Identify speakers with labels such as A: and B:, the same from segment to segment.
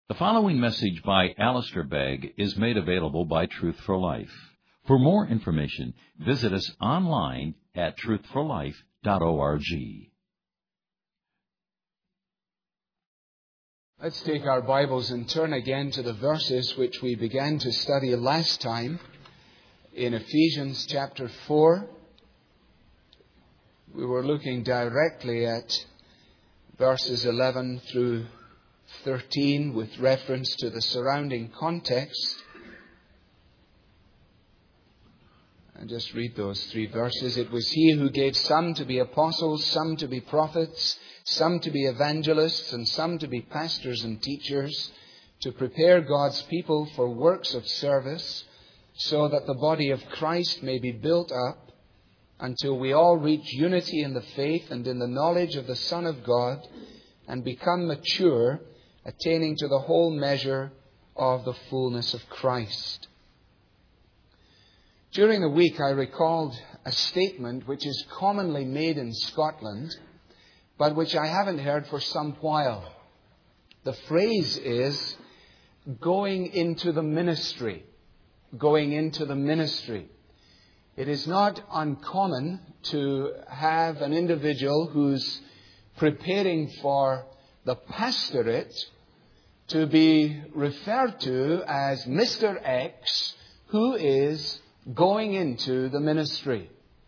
A: The following message by Alistair Begg is made available by Truth for Life. For more information, visit us online at truthforlife.org.
B: Let's take our Bibles and turn again to the verses which we began to study last time in Ephesians chapter 4. We were looking directly at verses 11 through 13 with reference to the surrounding context. And just read those three verses. It was He who gave some to be apostles, some to be prophets, some to be evangelists, and some to be pastors and teachers, to prepare God's people for works of service, so that the body of Christ may be built up until we all reach unity in the faith and in the knowledge of the Son of God, and become mature, attaining to the whole measure of the fullness of Christ. During the week, I recalled a statement which is commonly made in Scotland, but which I haven't heard for some while. The phrase is, going into the ministry. Going into the ministry. It is not uncommon to have an individual who's preparing for the pastorate to be referred to as Mr. X, who is going into the ministry.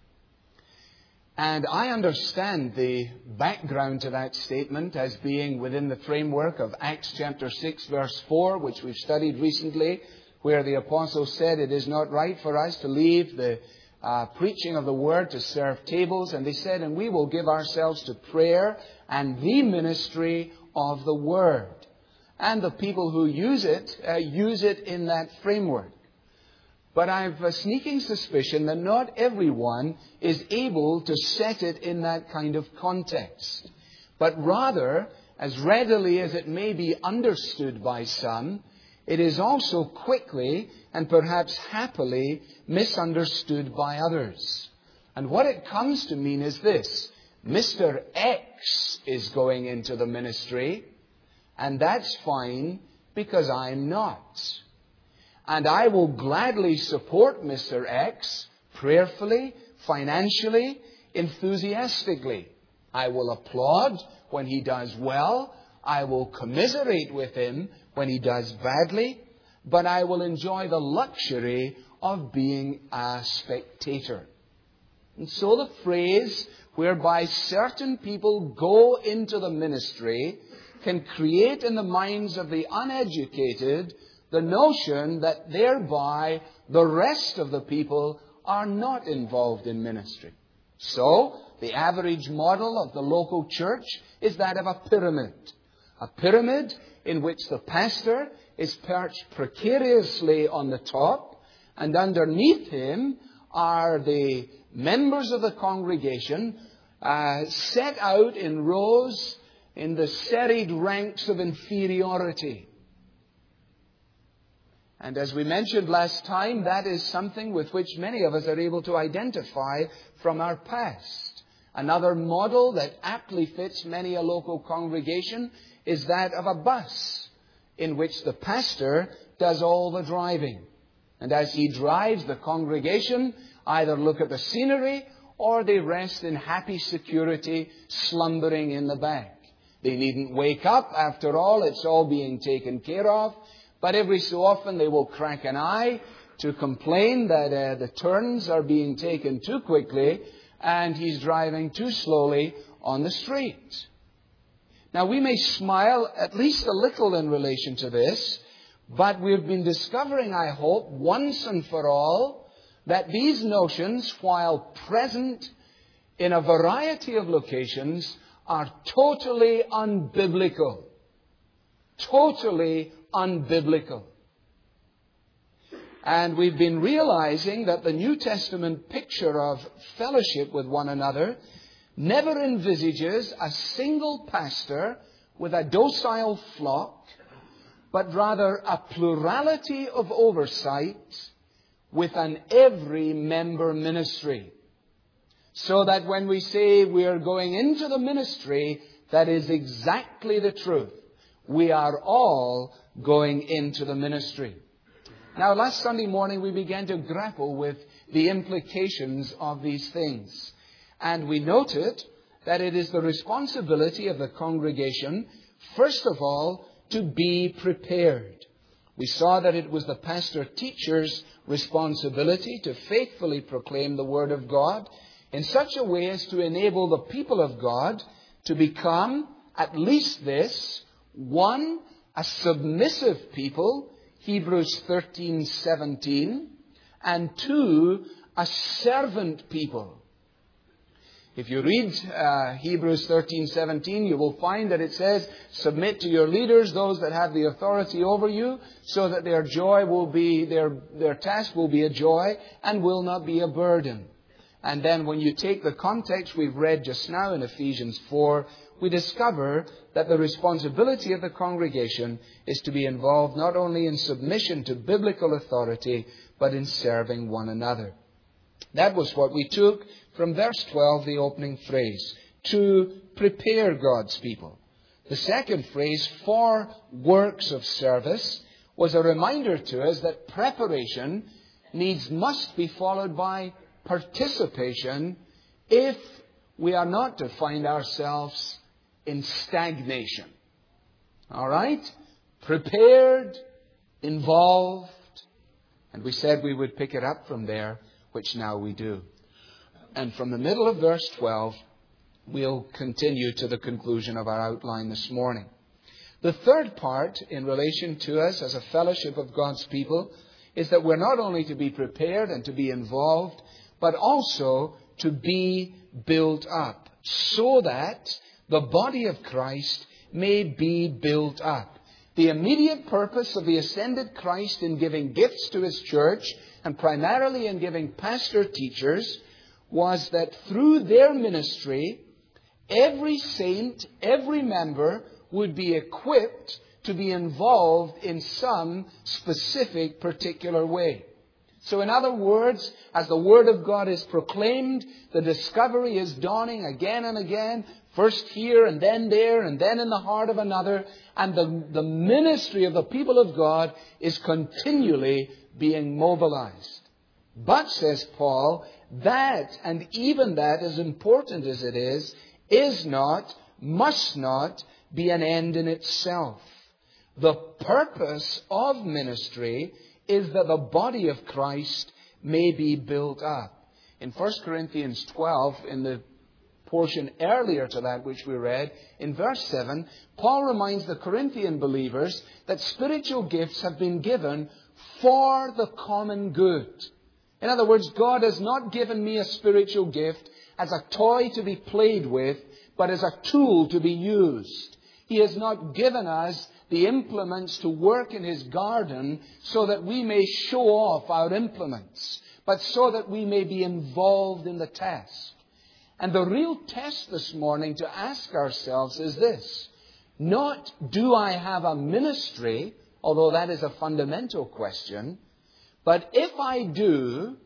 B: And I understand the background to that statement as being within the framework of Acts chapter 6 verse 4, which we've studied recently, where the apostle said it is not right for us to leave the preaching of the word to serve tables. And they said, and we will give ourselves to prayer and the ministry of the word. And the people who use it in that framework. But I've a sneaking suspicion that not everyone is able to set it in that kind of context. But rather, as readily as it may be understood by some, it is also quickly and perhaps happily misunderstood by others. And what it comes to mean is this: Mr. X is going into the ministry, and that's fine because I'm not. And I will gladly support Mr. X prayerfully, financially, enthusiastically. I will applaud when he does well. I will commiserate with him when he does badly. But I will enjoy the luxury of being a spectator. And so the phrase whereby certain people go into the ministry can create in the minds of the uneducated the notion that thereby the rest of the people are not involved in ministry. So, the average model of the local church is that of a pyramid. A pyramid in which the pastor is perched precariously on the top, and underneath him are the members of the congregation set out in rows in the serried ranks of inferiority. And as we mentioned last time, that is something with which many of us are able to identify from our past. Another model that aptly fits many a local congregation is that of a bus, in which the pastor does all the driving. And as he drives, the congregation either look at the scenery or they rest in happy security, slumbering in the back. They needn't wake up. After all, it's all being taken care of. But every so often they will crack an eye to complain that the turns are being taken too quickly and he's driving too slowly on the street. Now we may smile at least a little in relation to this, but we've been discovering, I hope, once and for all, that these notions, while present in a variety of locations, are totally unbiblical. Totally unbiblical. And we've been realizing that the New Testament picture of fellowship with one another never envisages a single pastor with a docile flock, but rather a plurality of oversight with an every member ministry. So that when we say we are going into the ministry, that is exactly the truth. We are all going into the ministry. Now, last Sunday morning we began to grapple with the implications of these things. And we noted that it is the responsibility of the congregation, first of all, to be prepared. We saw that it was the pastor-teacher's responsibility to faithfully proclaim the Word of God in such a way as to enable the people of God to become, at least this, one, a submissive people, Hebrews 13:17, and two, a servant people. If you read Hebrews 13:17, you will find that it says, submit to your leaders, those that have the authority over you, so that their joy will be, their task will be a joy and will not be a burden. And then when you take the context we've read just now in Ephesians 4, we discover that the responsibility of the congregation is to be involved not only in submission to biblical authority, but in serving one another. That was what we took from verse 12, the opening phrase, to prepare God's people. The second phrase, for works of service, was a reminder to us that preparation must be followed by participation if we are not to find ourselves in stagnation. All right? Prepared, involved, and we said we would pick it up from there, which now we do. And from the middle of verse 12, we'll continue to the conclusion of our outline this morning. The third part in relation to us as a fellowship of God's people is that we're not only to be prepared and to be involved, but also to be built up so that the body of Christ may be built up. The immediate purpose of the ascended Christ in giving gifts to His church, and primarily in giving pastor-teachers, was that through their ministry, every saint, every member would be equipped to be involved in some specific particular way. So in other words, as the Word of God is proclaimed, the discovery is dawning again and again, first here and then there and then in the heart of another, and the ministry of the people of God is continually being mobilized. But, says Paul, that, and even that, as important as it is not, must not be an end in itself. The purpose of ministry is that the body of Christ may be built up. In 1 Corinthians 12, in the portion earlier to that which we read, in verse 7, Paul reminds the Corinthian believers that spiritual gifts have been given for the common good. In other words, God has not given me a spiritual gift as a toy to be played with, but as a tool to be used. He has not given us the implements to work in His garden so that we may show off our implements, but so that we may be involved in the task. And the real test this morning to ask ourselves is this: not do I have a ministry, although that is a fundamental question, but if I do,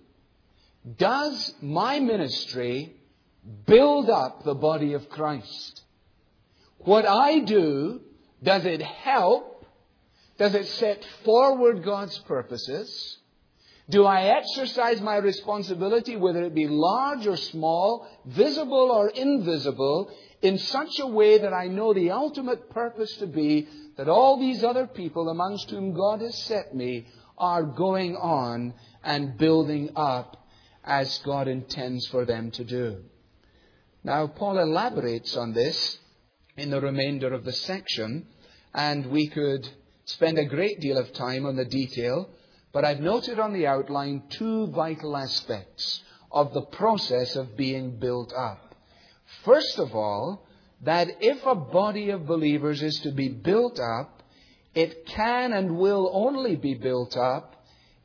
B: does my ministry build up the body of Christ? What I do, does it help? Does it set forward God's purposes? Do I exercise my responsibility, whether it be large or small, visible or invisible, in such a way that I know the ultimate purpose to be that all these other people amongst whom God has set me are going on and building up as God intends for them to do? Now, Paul elaborates on this in the remainder of the section, and we could spend a great deal of time on the detail, but I've noted on the outline two vital aspects of the process of being built up. First of all, that if a body of believers is to be built up, it can and will only be built up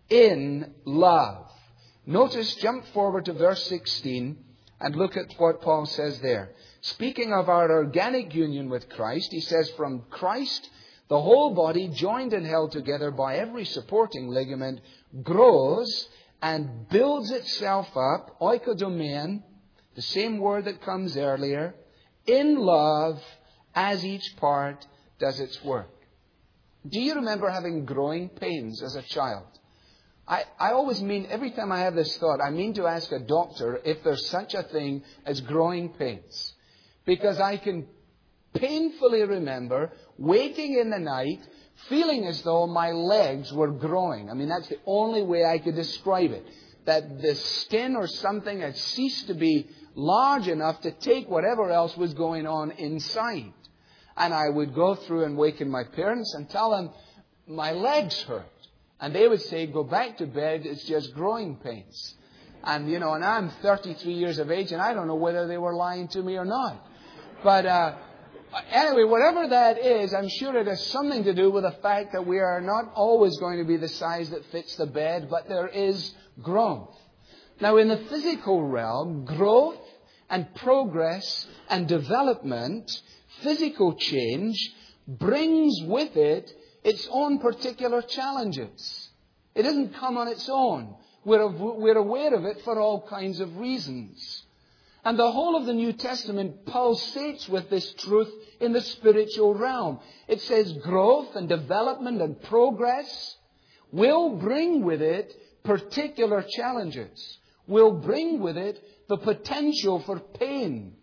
B: in love. Notice, jump forward to verse 16 and look at what Paul says there. Speaking of our organic union with Christ, he says, from Christ, the whole body, joined and held together by every supporting ligament, grows and builds itself up, oikodomein, the same word that comes earlier, in love, as each part does its work. Do you remember having growing pains as a child? I always mean, every time I have this thought, I mean to ask a doctor if there's such a thing as growing pains. Because I can painfully remember waiting in the night, feeling as though my legs were growing. I mean, that's the only way I could describe it. That the skin or something had ceased to be large enough to take whatever else was going on inside. And I would go through and waken my parents and tell them, my legs hurt. And they would say, go back to bed, it's just growing pains. And, and I'm 33 years of age, and I don't know whether they were lying to me or not. But anyway, whatever that is, I'm sure it has something to do with the fact that we are not always going to be the size that fits the bed, but there is growth. Now, in the physical realm, growth and progress and development, physical change, brings with it its own particular challenges. It doesn't come on its own. We're aware of it for all kinds of reasons. And the whole of the New Testament pulsates with this truth in the spiritual realm. It says growth and development and progress will bring with it particular challenges, will bring with it the potential for pain.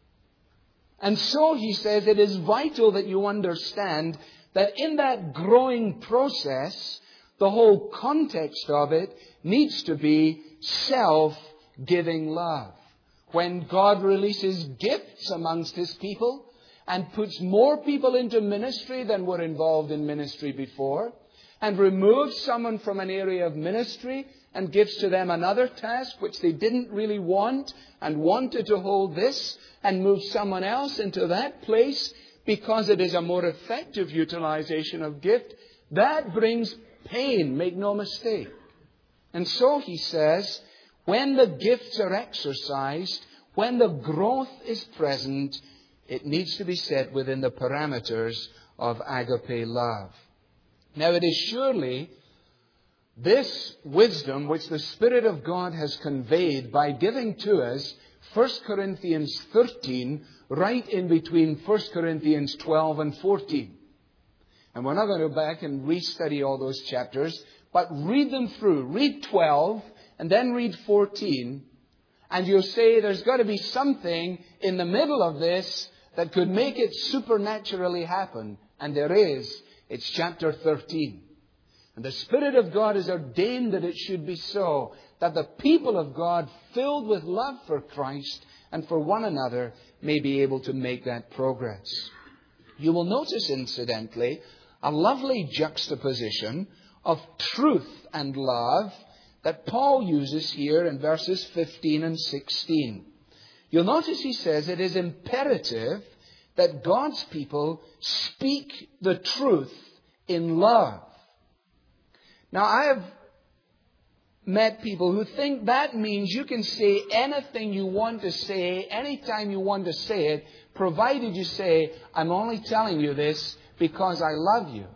B: And so, he says, it is vital that you understand that in that growing process, the whole context of it needs to be self-giving love. When God releases gifts amongst His people and puts more people into ministry than were involved in ministry before, and removes someone from an area of ministry and gives to them another task which they didn't really want and wanted to hold this, and moves someone else into that place because it is a more effective utilization of gift, that brings pain, make no mistake. And so, he says, when the gifts are exercised, when the growth is present, it needs to be set within the parameters of agape love. Now, it is surely this wisdom which the Spirit of God has conveyed by giving to us 1 Corinthians 13, right in between 1 Corinthians 12 and 14. And we're not going to go back and restudy all those chapters, but read them through. Read 12 and then read 14. And you'll say there's got to be something in the middle of this that could make it supernaturally happen. And there is. It's chapter 13. And the Spirit of God has ordained that it should be so, that the people of God, filled with love for Christ and for one another, may be able to make that progress. You will notice, incidentally, a lovely juxtaposition of truth and love that Paul uses here in verses 15 and 16. You'll notice he says it is imperative that God's people speak the truth in love. Now, I have met people who think that means you can say anything you want to say, anytime you want to say it, provided you say, I'm only telling you this because I love you.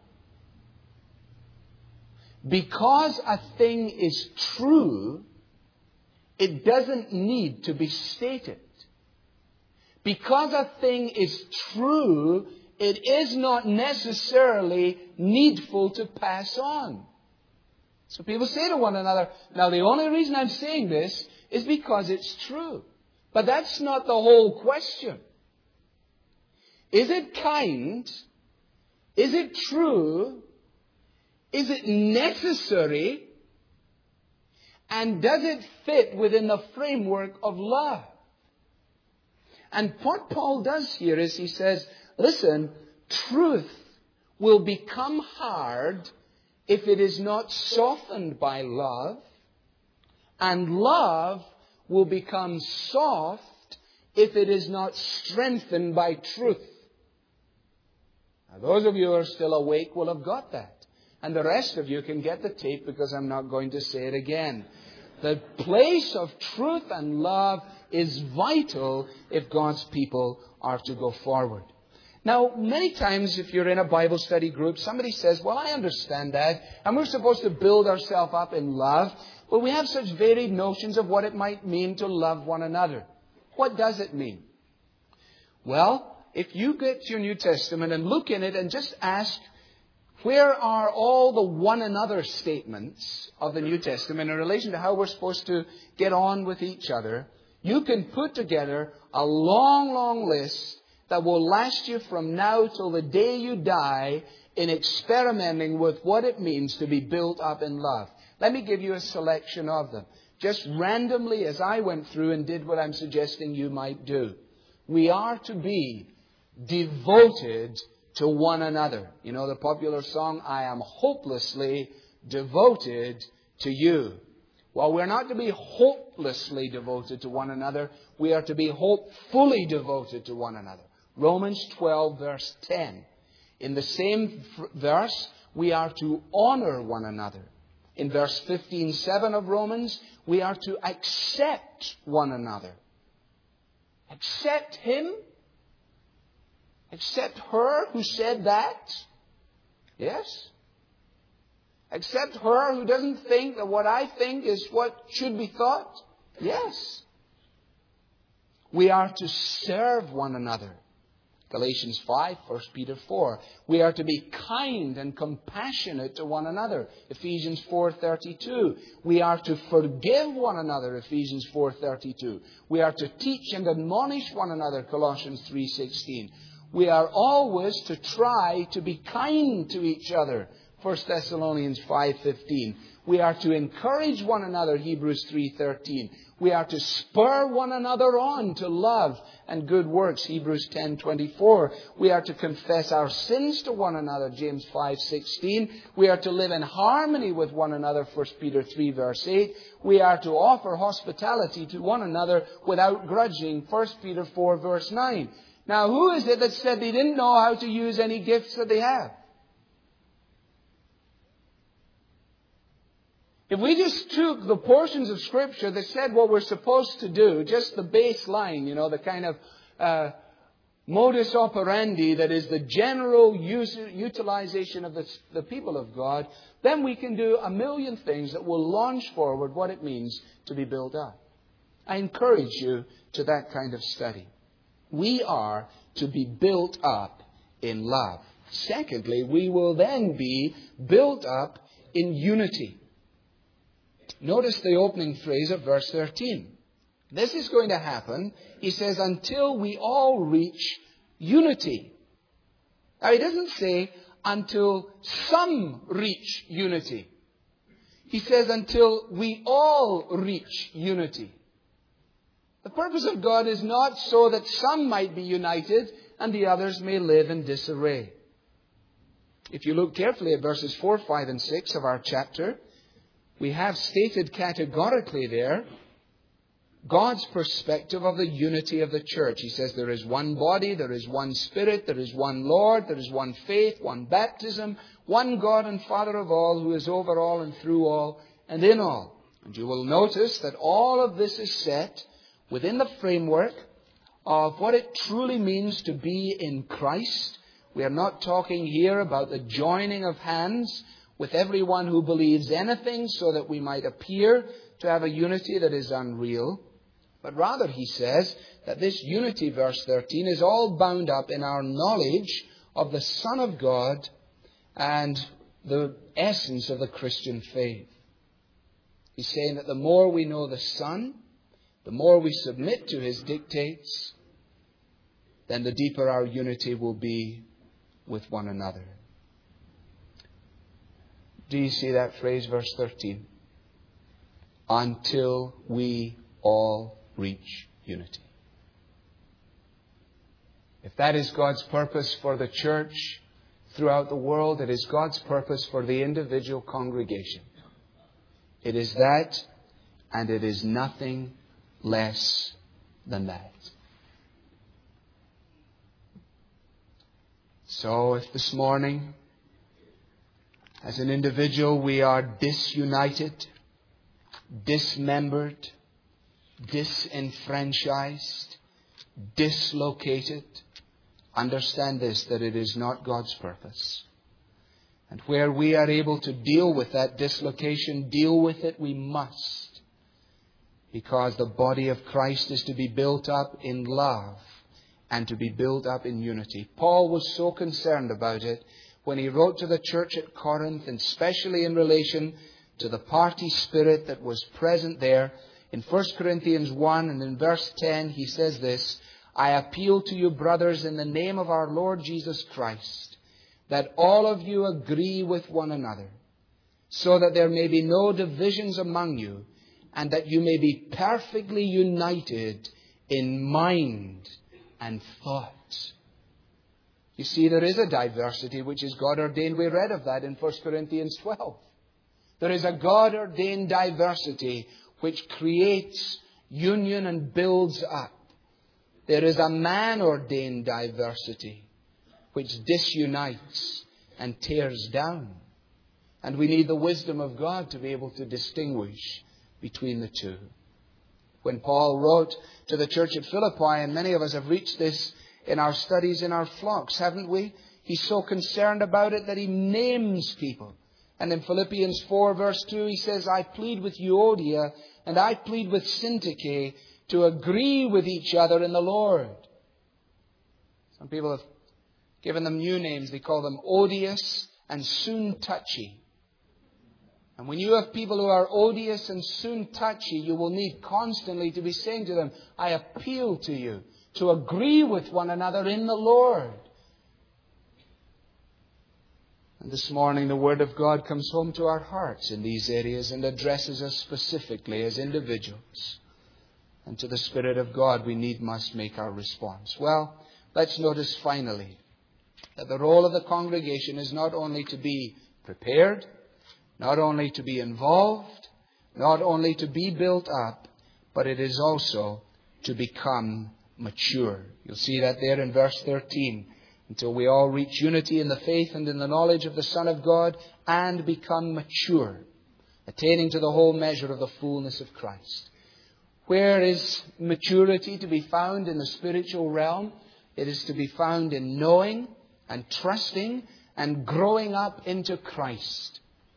B: Because a thing is true, it doesn't need to be stated. Because a thing is true, it is not necessarily needful to pass on. So people say to one another, now the only reason I'm saying this is because it's true. But that's not the whole question. Is it kind? Is it true? Is it necessary? And does it fit within the framework of love? And what Paul does here is he says, listen, truth will become hard if it is not softened by love, and love will become soft if it is not strengthened by truth. Now, those of you who are still awake will have got that. And the rest of you can get the tape because I'm not going to say it again. The place of truth and love is vital if God's people are to go forward. Now, many times if you're in a Bible study group, somebody says, well, I understand that, and we're supposed to build ourselves up in love. Well, we have such varied notions of what it might mean to love one another. What does it mean? Well, if you get your New Testament and look in it and just ask, where are all the one another statements of the New Testament in relation to how we're supposed to get on with each other, you can put together a long, long list that will last you from now till the day you die in experimenting with what it means to be built up in love. Let me give you a selection of them. Just randomly as I went through and did what I'm suggesting you might do. We are to be devoted to one another. You know the popular song, I am hopelessly devoted to you. Well, we're not to be hopelessly devoted to one another. We are to be hopefully devoted to one another. Romans 12 verse 10. In the same verse, we are to honor one another. In verse 15:7 of Romans, we are to accept one another. Accept him? Accept her who said that? Yes. Accept her who doesn't think that what I think is what should be thought? Yes. We are to serve one another. Galatians 5, 1 Peter 4. We are to be kind and compassionate to one another. Ephesians 4:32. We are to forgive one another. Ephesians 4:32. We are to teach and admonish one another. Colossians 3:16. We are always to try to be kind to each other. 1 Thessalonians 5:15. We are to encourage one another. Hebrews 3:13. We are to spur one another on to love and good works. Hebrews 10:24. We are to confess our sins to one another. James 5:16. We are to live in harmony with one another. 1 Peter 3 verse 8. We are to offer hospitality to one another without grudging. 1 Peter 4 verse 9. Now, who is it that said they didn't know how to use any gifts that they have? If we just took the portions of Scripture that said what we're supposed to do, just the baseline, the kind of modus operandi that is the general utilization of the people of God, then we can do a million things that will launch forward what it means to be built up. I encourage you to that kind of study. We are to be built up in love. Secondly, we will then be built up in unity. Notice the opening phrase of verse 13. This is going to happen, he says, until we all reach unity. Now, he doesn't say until some reach unity. He says until we all reach unity. The purpose of God is not so that some might be united and the others may live in disarray. If you look carefully at verses 4, 5, and 6 of our chapter, we have stated categorically there God's perspective of the unity of the church. He says there is one body, there is one Spirit, there is one Lord, there is one faith, one baptism, one God and Father of all, who is over all and through all and in all. And you will notice that all of this is set within the framework of what it truly means to be in Christ. We are not talking here about the joining of hands with everyone who believes anything so that we might appear to have a unity that is unreal. But rather, he says that this unity, verse 13, is all bound up in our knowledge of the Son of God and the essence of the Christian faith. He's saying that the more we know the Son, the more we submit to His dictates, then the deeper our unity will be with one another. Do you see that phrase, verse 13? Until we all reach unity. If that is God's purpose for the church throughout the world, it is God's purpose for the individual congregation. It is that, and it is nothing less than that. So if this morning, as an individual, we are disunited, dismembered, disenfranchised, dislocated, understand this, that it is not God's purpose. And where we are able to deal with that dislocation, deal with it we must. Because the body of Christ is to be built up in love and to be built up in unity. Paul was so concerned about it when he wrote to the church at Corinth, and especially in relation to the party spirit that was present there. In 1 Corinthians 1 and in verse 10, he says this, I appeal to you, brothers, in the name of our Lord Jesus Christ, that all of you agree with one another, so that there may be no divisions among you, and that you may be perfectly united in mind and thought. You see, there is a diversity which is God-ordained. We read of that in 1 Corinthians 12. There is a God-ordained diversity which creates union and builds up. There is a man-ordained diversity which disunites and tears down. And we need the wisdom of God to be able to distinguish between the two. When Paul wrote to the church at Philippi, and many of us have reached this in our studies in our flocks, haven't we? He's so concerned about it that he names people. And in Philippians 4 verse 2 he says, I plead with Euodia and I plead with Syntyche to agree with each other in the Lord. Some people have given them new names. They call them odious and soon touchy. And when you have people who are odious and soon touchy, you will need constantly to be saying to them, I appeal to you to agree with one another in the Lord. And this morning the Word of God comes home to our hearts in these areas and addresses us specifically as individuals. And to the Spirit of God we must make our response. Well, let's notice finally that the role of the congregation is not only to be prepared, not only to be involved, not only to be built up, but it is also to become mature. You'll see that there in verse 13. Until we all reach unity in the faith and in the knowledge of the Son of God and become mature, attaining to the whole measure of the fullness of Christ. Where is maturity to be found in the spiritual realm? It is to be found in knowing and trusting and growing up into Christ.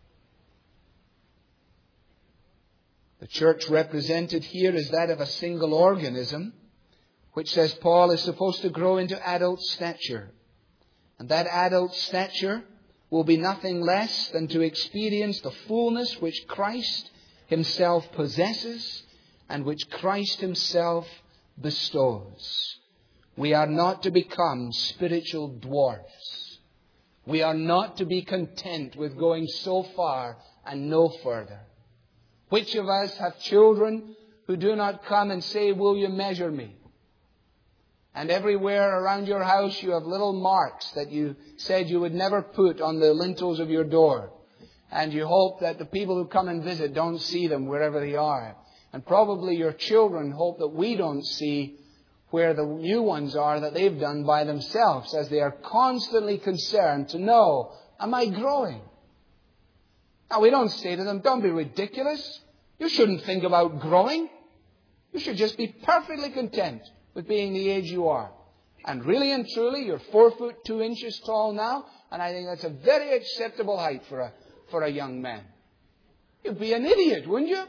B: The church represented here is that of a single organism, which says Paul is supposed to grow into adult stature. And that adult stature will be nothing less than to experience the fullness which Christ Himself possesses and which Christ Himself bestows. We are not to become spiritual dwarfs. We are not to be content with going so far and no further. Which of us have children who do not come and say, will you measure me? And everywhere around your house you have little marks that you said you would never put on the lintels of your door. And you hope that the people who come and visit don't see them wherever they are. And probably your children hope that we don't see where the new ones are that they've done by themselves, as they are constantly concerned to know, am I growing? Now, we don't say to them, don't be ridiculous. You shouldn't think about growing. You should just be perfectly content with being the age you are. And really and truly, you're 4 foot 2 inches tall now, and I think that's a very acceptable height for a young man. You'd be an idiot, wouldn't you?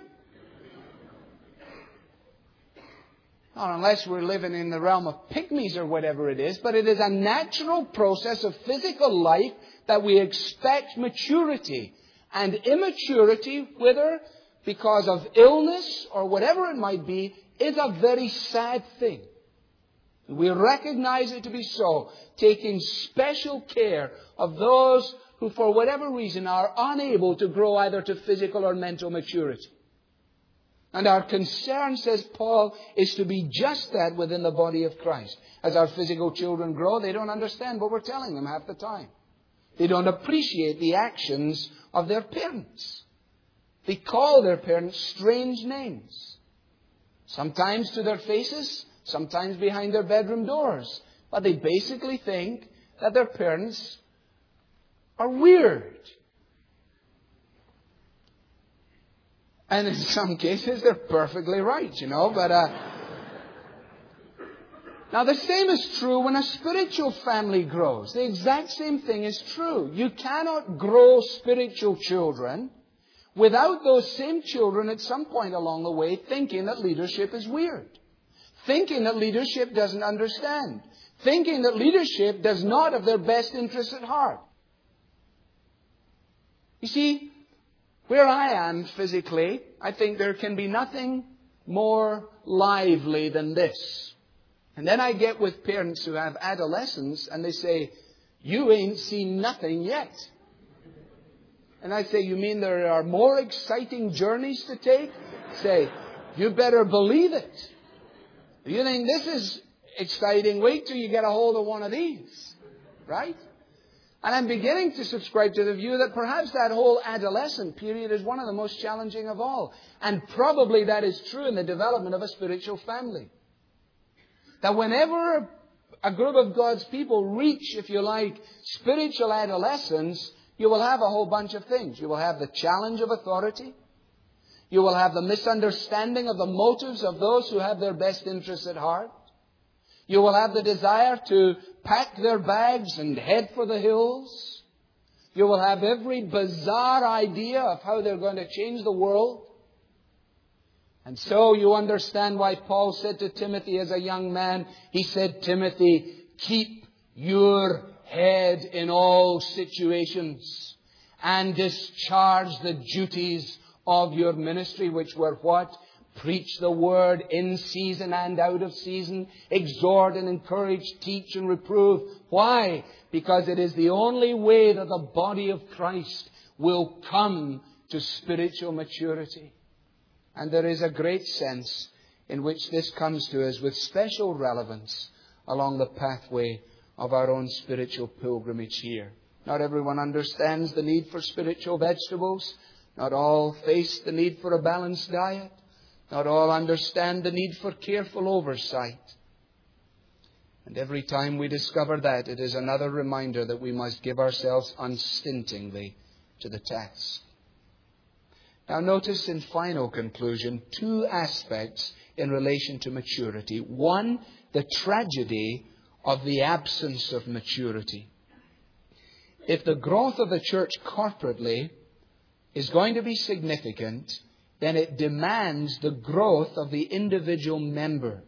B: Not unless we're living in the realm of pygmies or whatever it is, but it is a natural process of physical life that we expect maturity. And immaturity, whether because of illness or whatever it might be, is a very sad thing. We recognize it to be so, taking special care of those who for whatever reason are unable to grow either to physical or mental maturity. And our concern, says Paul, is to be just that within the body of Christ. As our physical children grow, they don't understand what we're telling them half the time. They don't appreciate the actions of their parents. They call their parents strange names. Sometimes to their faces, sometimes behind their bedroom doors. But they basically think that their parents are weird. And in some cases, they're perfectly right, but now the same is true when a spiritual family grows. The exact same thing is true. You cannot grow spiritual children without those same children at some point along the way thinking that leadership is weird. Thinking that leadership doesn't understand. thinking that leadership does not have their best interests at heart. You see, where I am physically, I think there can be nothing more lively than this. And then I get with parents who have adolescents and they say, "You ain't seen nothing yet." And I say, "You mean there are more exciting journeys to take?" Say, "You better believe it. If you think this is exciting, wait till you get a hold of one of these." Right? And I'm beginning to subscribe to the view that perhaps that whole adolescent period is one of the most challenging of all. And probably that is true in the development of a spiritual family. That whenever a group of God's people reach, if you like, spiritual adolescence, you will have a whole bunch of things. You will have the challenge of authority. You will have the misunderstanding of the motives of those who have their best interests at heart. You will have the desire to pack their bags and head for the hills. You will have every bizarre idea of how they're going to change the world. And so you understand why Paul said to Timothy as a young man, he said, "Timothy, keep your head in all situations and discharge the duties of your ministry," which were what? Preach the word in season and out of season. Exhort and encourage, teach and reprove. Why? Because it is the only way that the body of Christ will come to spiritual maturity. And there is a great sense in which this comes to us with special relevance along the pathway of our own spiritual pilgrimage here. Not everyone understands the need for spiritual vegetables. Not all face the need for a balanced diet. Not all understand the need for careful oversight. And every time we discover that, it is another reminder that we must give ourselves unstintingly to the task. Now notice in final conclusion, two aspects in relation to maturity. One, the tragedy of the absence of maturity. If the growth of the church corporately is going to be significant, then it demands the growth of the individual member.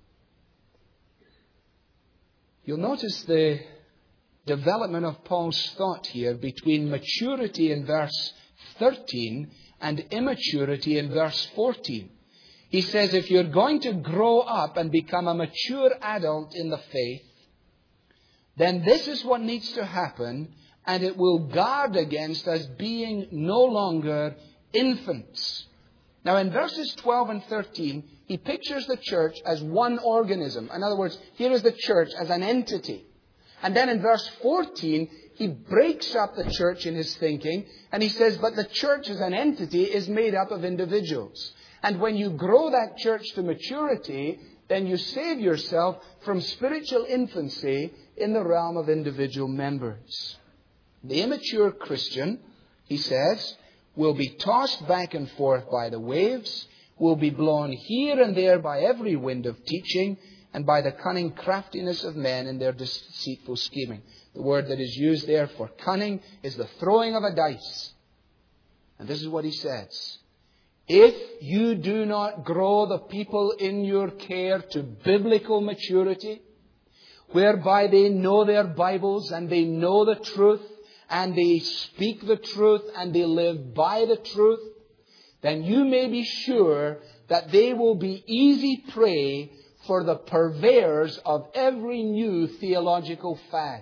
B: You'll notice the development of Paul's thought here between maturity in verse 13 and immaturity in verse 14. He says, if you're going to grow up and become a mature adult in the faith, then this is what needs to happen, and it will guard against us being no longer infants. Now in verses 12 and 13, he pictures the church as one organism. In other words, here is the church as an entity. And then in verse 14, he breaks up the church in his thinking, and he says, but the church as an entity is made up of individuals. And when you grow that church to maturity, then you save yourself from spiritual infancy in the realm of individual members. The immature Christian, he says, will be tossed back and forth by the waves, will be blown here and there by every wind of teaching, and by the cunning craftiness of men in their deceitful scheming. The word that is used there for cunning is the throwing of a dice. And this is what he says. If you do not grow the people in your care to biblical maturity, whereby they know their Bibles and they know the truth and they speak the truth and they live by the truth, then you may be sure that they will be easy prey for the purveyors of every new theological fad.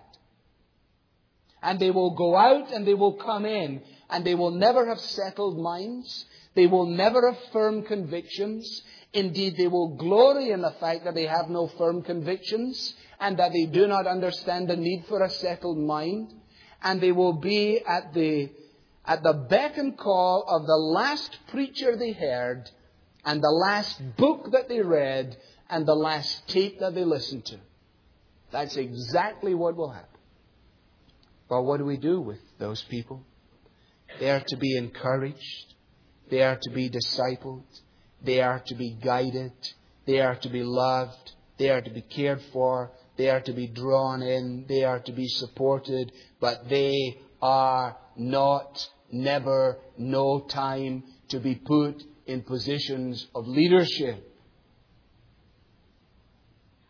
B: And they will go out and they will come in, and they will never have settled minds. They will never have firm convictions. Indeed, they will glory in the fact that they have no firm convictions and that they do not understand the need for a settled mind. And they will be at the beck and call of the last preacher they heard and the last book that they read and the last tape that they listened to. That's exactly what will happen. Well, what do we do with those people? They are to be encouraged. They are to be discipled. They are to be guided. They are to be loved. They are to be cared for. They are to be drawn in. They are to be supported. But they are not, never, no time to be put in positions of leadership.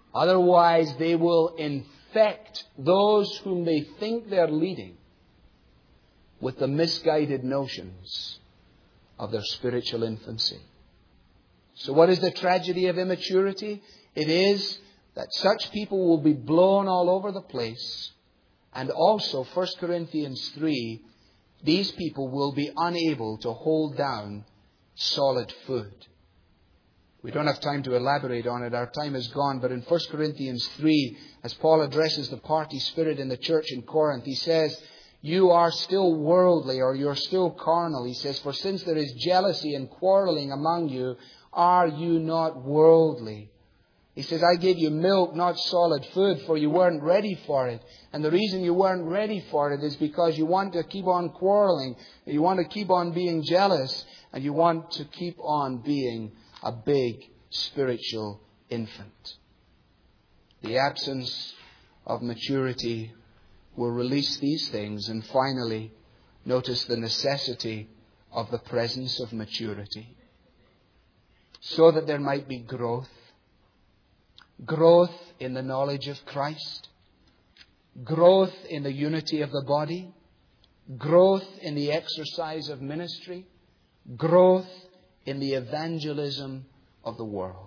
B: Otherwise, they will infect those whom they think they're leading with the misguided notions of their spiritual infancy. So what is the tragedy of immaturity? It is that such people will be blown all over the place. And also, 1 Corinthians 3, these people will be unable to hold down solid food. We don't have time to elaborate on it. Our time is gone. But in 1 Corinthians 3, as Paul addresses the party spirit in the church in Corinth, he says, you are still worldly, or you're still carnal. He says, for since there is jealousy and quarreling among you, are you not worldly? He says, I gave you milk, not solid food, for you weren't ready for it. And the reason you weren't ready for it is because you want to keep on quarreling, you want to keep on being jealous, and you want to keep on being a big spiritual infant. The absence of maturity will release these things. And finally, notice the necessity of the presence of maturity, so that there might be growth. Growth in the knowledge of Christ. Growth in the unity of the body. Growth in the exercise of ministry. Growth in the evangelism of the world.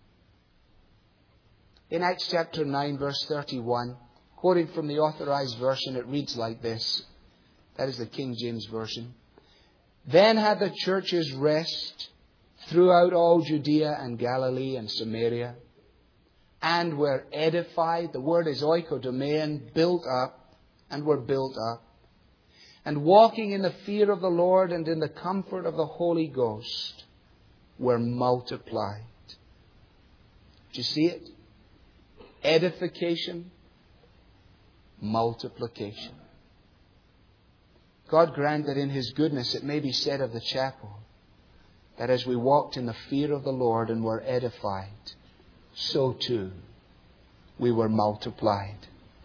B: In Acts chapter 9, verse 31, quoting from the Authorized Version, it reads like this. That is the King James Version. Then had the churches rest throughout all Judea and Galilee and Samaria, and were edified. The word is oikodomein, built up, and were built up. And walking in the fear of the Lord and in the comfort of the Holy Ghost, were multiplied. Do you see it? Edification, multiplication. God grant that in His goodness it may be said of the chapel that as we walked in the fear of the Lord and were edified, so too we were multiplied.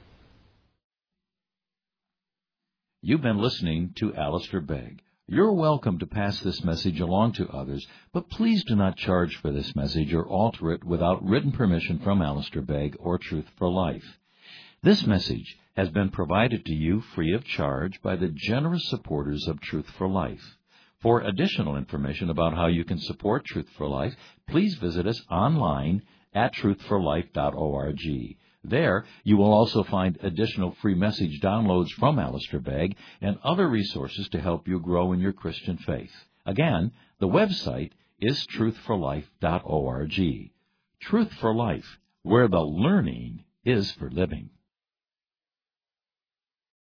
A: You've been listening to Alistair Begg. You're welcome to pass this message along to others, but please do not charge for this message or alter it without written permission from Alistair Begg or Truth for Life. This message has been provided to you free of charge by the generous supporters of Truth for Life. For additional information about how you can support Truth for Life, please visit us online at truthforlife.org. There, you will also find additional free message downloads from Alistair Begg and other resources to help you grow in your Christian faith. Again, the website is truthforlife.org. Truth for Life, where the learning is for living.